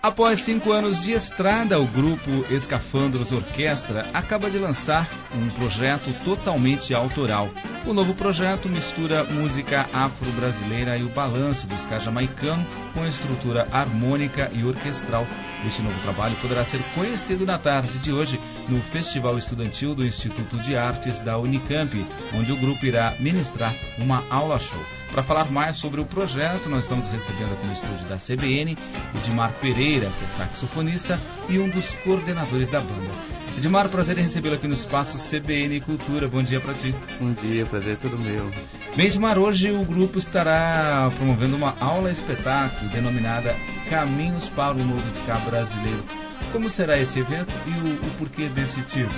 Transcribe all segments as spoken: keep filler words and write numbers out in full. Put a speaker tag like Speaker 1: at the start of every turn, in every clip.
Speaker 1: Após cinco anos de estrada, o grupo Escafandros Orquestra acaba de lançar um projeto totalmente autoral. O novo projeto mistura música afro-brasileira e o balanço do ska jamaicano com a estrutura harmônica e orquestral. Este novo trabalho poderá ser conhecido na tarde de hoje no Festival Estudantil do Instituto de Artes da Unicamp, onde o grupo irá ministrar uma aula-show. Para falar mais sobre o projeto, nós estamos recebendo aqui no estúdio da C B N Edmar Pereira, que é saxofonista e um dos coordenadores da banda. Edmar, prazer em recebê-lo aqui no espaço C B N Cultura. Bom dia para ti.
Speaker 2: Bom dia, prazer é todo meu.
Speaker 1: Bem, Edmar, hoje o grupo estará promovendo uma aula-espetáculo denominada Caminhos para o Novo Ska Brasileiro. Como será esse evento e o, o porquê desse título?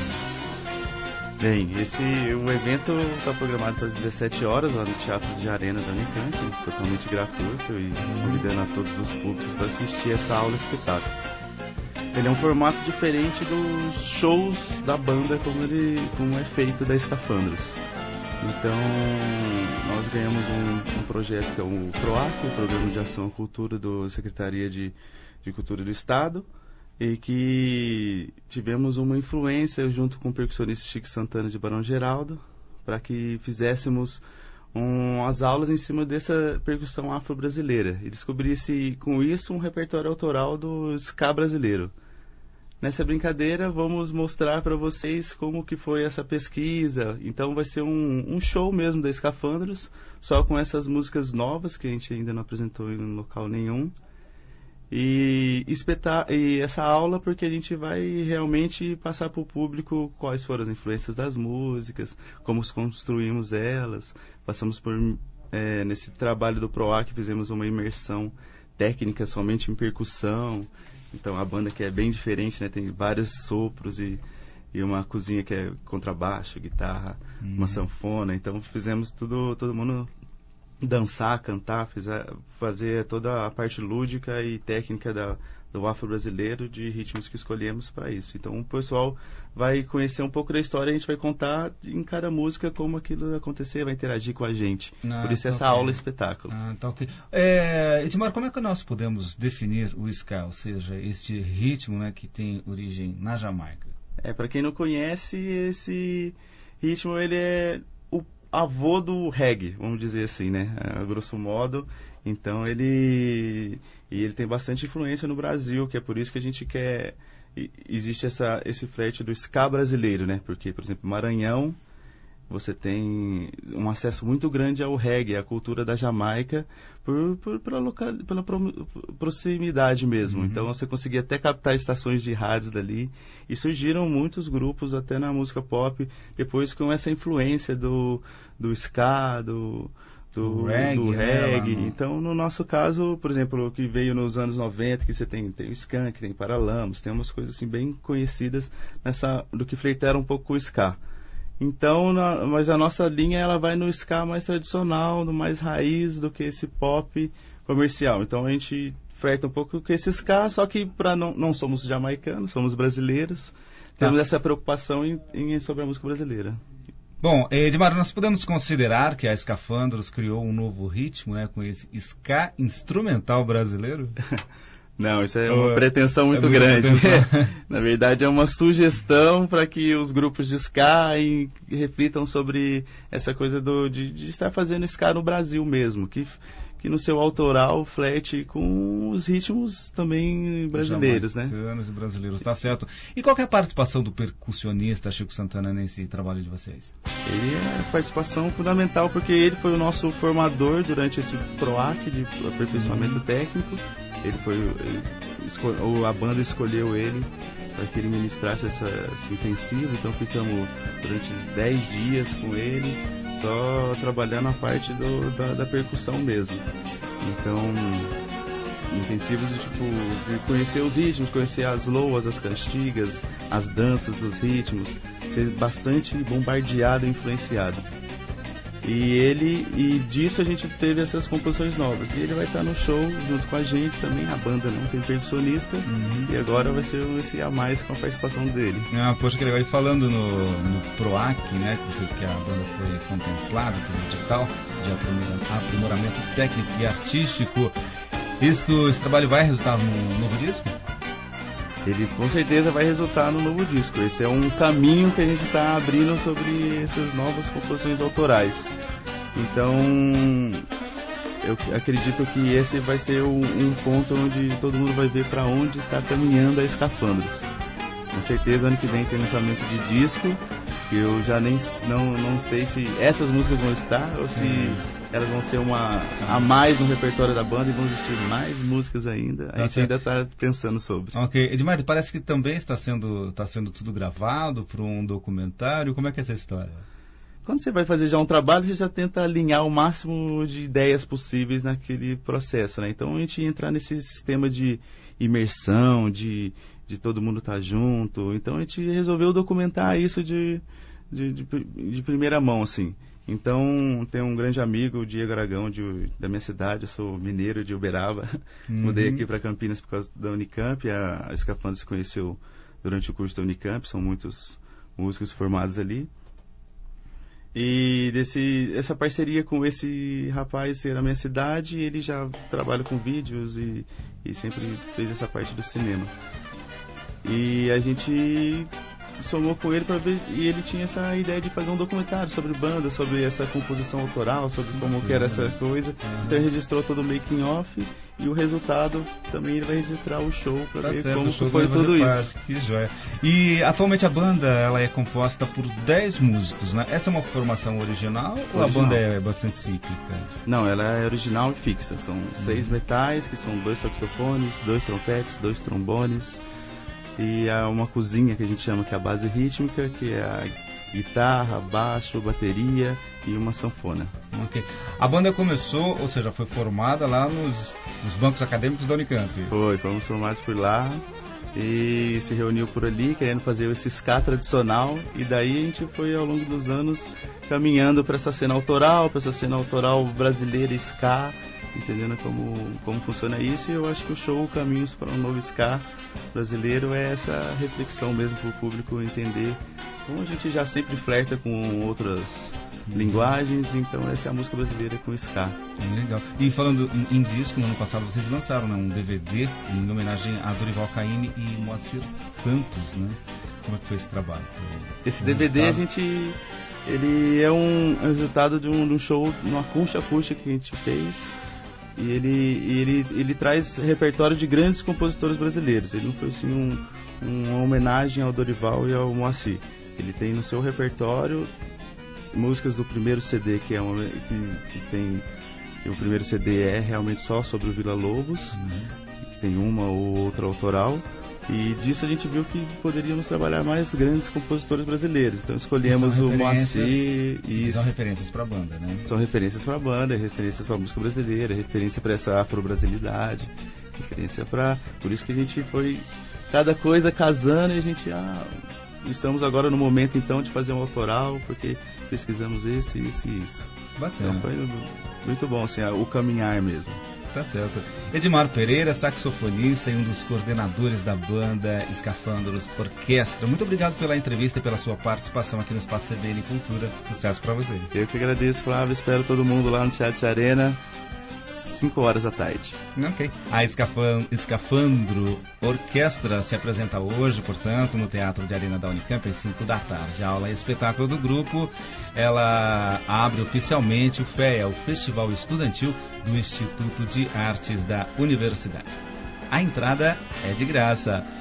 Speaker 2: Bem, esse, o evento está programado para as dezessete horas lá no Teatro de Arena da Unicamp, totalmente gratuito e convidando a todos os públicos para assistir essa aula espetáculo. Ele é um formato diferente dos shows da banda como, ele, como é feito da Escafandros. Então, nós ganhamos um, um projeto que é o PROAC, o Programa de Ação à Cultura da Secretaria de, de Cultura do Estado, e que tivemos uma influência junto com o percussionista Chico Santana de Barão Geraldo para que fizéssemos um, as aulas em cima dessa percussão afro-brasileira e descobrisse com isso um repertório autoral do ska brasileiro. Nessa brincadeira vamos mostrar para vocês como que foi essa pesquisa. Então vai ser um, um show mesmo da Escafandros, só com essas músicas novas que a gente ainda não apresentou em local nenhum. E, espetar, e essa aula porque a gente vai realmente passar para o público quais foram as influências das músicas, como construímos elas. Passamos por, é, nesse trabalho do PROAC, fizemos uma imersão técnica somente em percussão. Então a banda que é bem diferente, né, tem vários sopros e, e uma cozinha que é contrabaixo, guitarra, hum. uma sanfona. Então fizemos tudo, todo mundo dançar, cantar, fizer, fazer toda a parte lúdica e técnica da, do afro-brasileiro, de ritmos que escolhemos para isso. Então o pessoal vai conhecer um pouco da história, a gente vai contar em cada música como aquilo acontecer, vai interagir com a gente. Ah, Por isso tá essa okay. aula espetáculo.
Speaker 1: Ah, tá okay. é, Edmar, como é que nós podemos definir o ska, ou seja, este ritmo, né, que tem origem na Jamaica?
Speaker 2: É, para quem não conhece, esse ritmo ele é avô do reggae, vamos dizer assim, né, a grosso modo. Então ele e ele tem bastante influência no Brasil, que é por isso que a gente quer, existe essa, esse frete do ska brasileiro, né, porque, por exemplo, Maranhão, você tem um acesso muito grande ao reggae, à cultura da Jamaica, por, por, pela, local, pela pro, proximidade mesmo. Uhum. Então você conseguia até captar estações de rádios dali, e surgiram muitos grupos até na música pop, depois com essa influência do, do ska, do, do, reggae. Do reggae. Né, então, no nosso caso, por exemplo, o que veio nos anos noventa, que você tem, tem o Skank, tem Paralamas, tem umas coisas assim bem conhecidas nessa, do que flertaram um pouco com o ska. Então, na, mas a nossa linha ela vai no ska mais tradicional, no mais raiz do que esse pop comercial. Então a gente flerta um pouco com esse ska, só que pra não, não somos jamaicanos, somos brasileiros. Temos tá. essa preocupação em, em, sobre a música brasileira.
Speaker 1: Bom, Edmar, nós podemos considerar que a Escafandros criou um novo ritmo, né, com esse ska instrumental brasileiro?
Speaker 2: Não, isso é uma pretensão muito é grande. Na verdade, é uma sugestão para que os grupos de ska e, reflitam sobre essa coisa do, de, de estar fazendo ska no Brasil mesmo, que, que no seu autoral flerte com os ritmos também brasileiros, né?
Speaker 1: E brasileiros, tá certo. E qual que é a participação do percussionista Chico Santana nesse trabalho de vocês?
Speaker 2: Ele é a participação fundamental, porque ele foi o nosso formador durante esse PROAC de aperfeiçoamento uhum. técnico. Ele foi, ele, escol, a banda escolheu ele para que ele ministrasse essa, esse intensivo, então ficamos durante dez dias com ele, só trabalhando a parte do, da, da percussão mesmo. Então, intensivos de, tipo, de conhecer os ritmos, conhecer as loas, as cantigas, as danças dos ritmos, ser bastante bombardeado e influenciado. E ele, e disso a gente teve essas composições novas. E ele vai estar no show junto com a gente também. A banda não tem percussionista. Uhum. E agora vai ser esse a mais com a participação dele.
Speaker 1: Ah, poxa, que legal. E falando no, no PROAC, né, que você que a banda foi contemplada pelo edital de aprimoramento técnico e artístico. Isto, esse trabalho vai resultar num novo disco?
Speaker 2: Ele com certeza vai resultar no novo disco. Esse é um caminho que a gente está abrindo sobre essas novas composições autorais. Então, eu acredito que esse vai ser um, um ponto onde todo mundo vai ver para onde está caminhando a Escafandros. Com certeza, ano que vem tem lançamento de disco, que eu já nem não, não sei se essas músicas vão estar ou se hum. elas vão ser uma a mais no repertório da banda e vão existir mais músicas ainda. Tá, a gente certo. ainda está pensando sobre.
Speaker 1: Ok. Edmar, parece que também está sendo, está sendo tudo gravado para um documentário. Como é que é essa história?
Speaker 2: Quando você vai fazer já um trabalho, você já tenta alinhar o máximo de ideias possíveis naquele processo, né? Então a gente entra nesse sistema de imersão, de, de todo mundo estar junto. Então a gente resolveu documentar isso de, de, de, de primeira mão, assim. Então tem um grande amigo, o Diego Aragão, de, da minha cidade, eu sou mineiro de Uberaba. Uhum. Mudei aqui para Campinas por causa da Unicamp. A, a Escafandros se conheceu durante o curso da Unicamp, são muitos músicos formados ali. E desse, essa parceria com esse rapaz na minha cidade, ele já trabalha com vídeos e, e sempre fez essa parte do cinema. E a gente somou com ele para ver, e ele tinha essa ideia de fazer um documentário sobre banda, sobre essa composição autoral, sobre como que era essa coisa. Então ele registrou todo o making off e o resultado também ele vai registrar o show para tá ver certo, como foi tudo isso. Parte.
Speaker 1: Que joia. E atualmente a banda ela é composta por dez músicos, né? Essa é uma formação original, original. Ou a banda é bastante cíclica?
Speaker 2: Não, ela é original e fixa. São uhum. seis metais, que são dois saxofones, dois trompetes, dois trombones. E há uma cozinha que a gente chama que é a base rítmica, que é a guitarra, baixo, bateria e uma sanfona.
Speaker 1: Okay. A banda começou, ou seja, foi formada lá nos, nos bancos acadêmicos da Unicamp.
Speaker 2: Foi, fomos formados por lá e se reuniu por ali querendo fazer esse ska tradicional, e daí a gente foi ao longo dos anos caminhando para essa cena autoral, para essa cena autoral brasileira ska, entendendo como, como funciona isso. E eu acho que o show Caminhos para um Novo Ska brasileiro é essa reflexão mesmo para o público entender como a gente já sempre flerta com outras linguagens, então essa é a música brasileira com ska.
Speaker 1: Legal. E falando em, em disco, no ano passado vocês lançaram, né, um D V D em homenagem a Dorival Caymmi e Moacir Santos, né? Como é que foi esse trabalho? Foi
Speaker 2: esse um D V D resultado? A gente... ele é um resultado de um, de um show, uma acústica acústica que a gente fez. E ele, ele, ele traz repertório de grandes compositores brasileiros. Ele não foi assim um, uma homenagem ao Dorival e ao Moacir. Ele tem no seu repertório músicas do primeiro C D, que é uma, que, que tem que o primeiro C D é realmente só sobre o Vila Lobos, uhum. que tem uma ou outra autoral. E disso a gente viu que poderíamos trabalhar mais grandes compositores brasileiros. Então escolhemos o Moacir.
Speaker 1: E são referências para a banda, né?
Speaker 2: São referências para a banda, referências para a música brasileira, referência para essa afro-brasilidade, referência para... Por isso que a gente foi cada coisa casando e a gente... Ah, estamos agora no momento então de fazer um autoral, porque pesquisamos esse, isso e isso.
Speaker 1: Bacana.
Speaker 2: Então foi muito bom, assim, o caminhar mesmo.
Speaker 1: Tá certo. Edmar Pereira, saxofonista e um dos coordenadores da banda Escafandros Orquestra. Muito obrigado pela entrevista e pela sua participação aqui no Espaço C B N Cultura. Sucesso para vocês.
Speaker 2: Eu que agradeço, Flávio. Espero todo mundo lá no Teatro Arena, cinco horas da tarde.
Speaker 1: Ok. A Escafandro Orquestra se apresenta hoje, portanto, no Teatro de Arena da Unicamp, às cinco da tarde. A aula e espetáculo do grupo, ela abre oficialmente o FEA, o Festival Estudantil do Instituto de Artes da Universidade. A entrada é de graça.